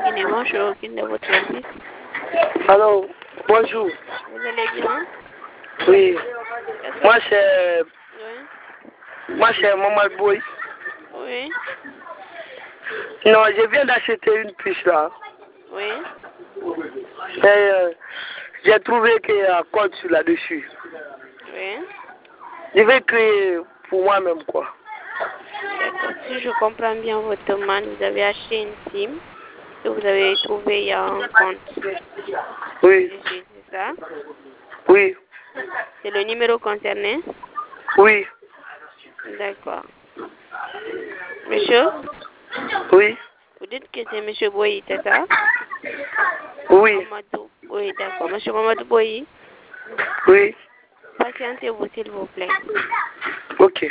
Guinée, bonjour, quel est votre service? Alors, bonjour. Vous allez bien? Oui. Qu'est-ce que- Moi, c'est Oui, Maman Boy. oui, Non, je viens d'acheter une puce là. oui. Et j'ai trouvé qu'il y a un code sur là-dessus. Oui. Je vais créer pour moi-même quoi. D'accord. Si je comprends bien votre demande, vous avez acheté une SIM que vous avez trouvé il y a un compte. Oui, C'est ça? oui, C'est le numéro concerné? oui, D'accord. Monsieur, oui, vous dites que c'est Monsieur Boyi, c'est ça? oui, Mamadou. Oui, d'accord. Monsieur Mamadou Boyi, oui. patientez-vous s'il vous plaît. Ok.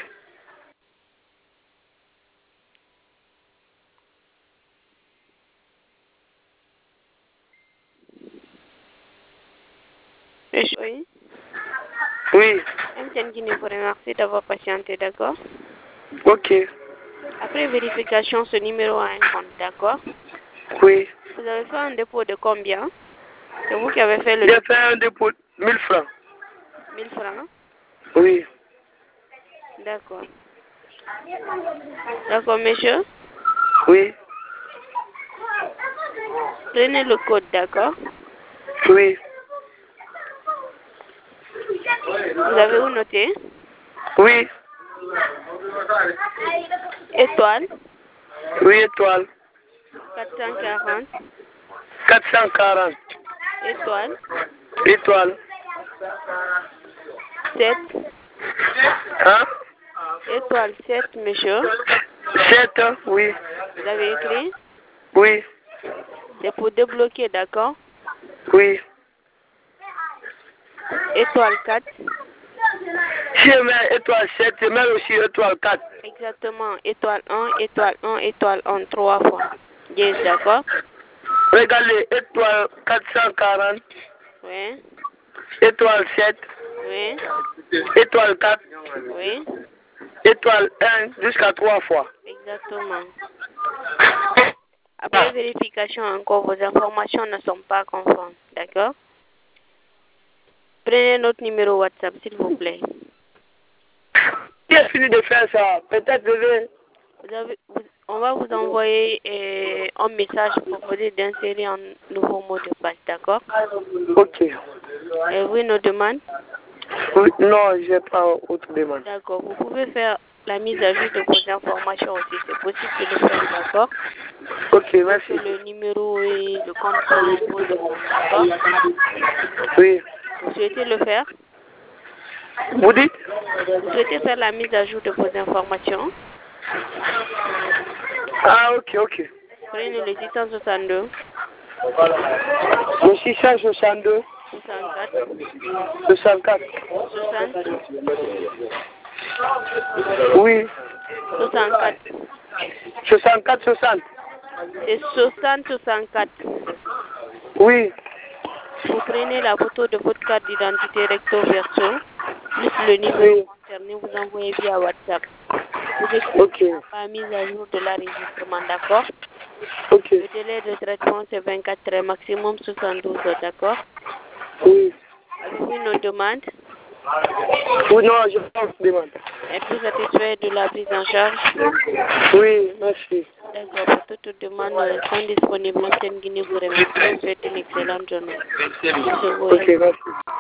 Monsieur, oui. Oui, MTN Guinée vous remercie d'avoir patienté, d'accord? ok. Après vérification, ce numéro a un compte, d'accord? Oui. Vous avez fait un dépôt de combien? C'est vous qui avez fait le J'ai fait un dépôt de 1000 francs. 1000 francs? Oui, D'accord. D'accord, monsieur? oui, Prenez le code, d'accord? oui, Vous avez où noté? oui, Étoile oui, étoile. 440, 440. étoile Étoile. 7, Hein? étoile 7, monsieur. 7, oui, Vous avez écrit? oui, C'est pour débloquer, d'accord? oui. Étoile 4, Si je mets étoile 7, je mets aussi étoile 4. exactement. Étoile 1, étoile 1, étoile 1, 3 fois. Yes, d'accord? Regardez, étoile 440, Oui, étoile 7, oui, étoile 4, oui, étoile 1, jusqu'à 3 fois. exactement. Après vérification encore, vos informations ne sont pas conformes, d'accord? Prenez notre numéro WhatsApp, s'il vous plaît. J'ai fini de faire ça. Peut-être je vais. On va vous envoyer un message pour vous dire d'insérer un nouveau mot de passe, d'accord? Ok. Et oui, nos demandes? Oui, non, je n'ai pas autre demande. D'accord. Vous pouvez faire la mise à jour de vos informations aussi. C'est possible de le faire, d'accord? Ok, merci. Le numéro et le compte sont vos demandes, d'accord? Oui. Vous souhaitez le faire? Vous dites? Vous souhaitez faire la mise à jour de vos informations? Ah, ok, ok. Prenez le 662 Le 662, 64 64. 60 Oui. 64. 64, 60. C'est 60 64. Oui. Vous prenez la photo de votre carte d'identité recto verso, plus le numéro Oui. concerné, vous envoyez via WhatsApp. Vous Ok. expliquez la mise à jour de l'enregistrement, d'accord? Ok. Le délai de traitement, c'est 24 heures, maximum 72 heures, d'accord? Oui. Avez-vous nos demandes? Oui, non, je n'ai pas autre demande. Êtes-vous satisfait de la prise en charge? Oui, merci. D'accord, pour toute demande, nous restons disponibles. MTN Guinée vous remercie. Vous souhaite une excellente journée. Monsieur Boy. Ok, merci.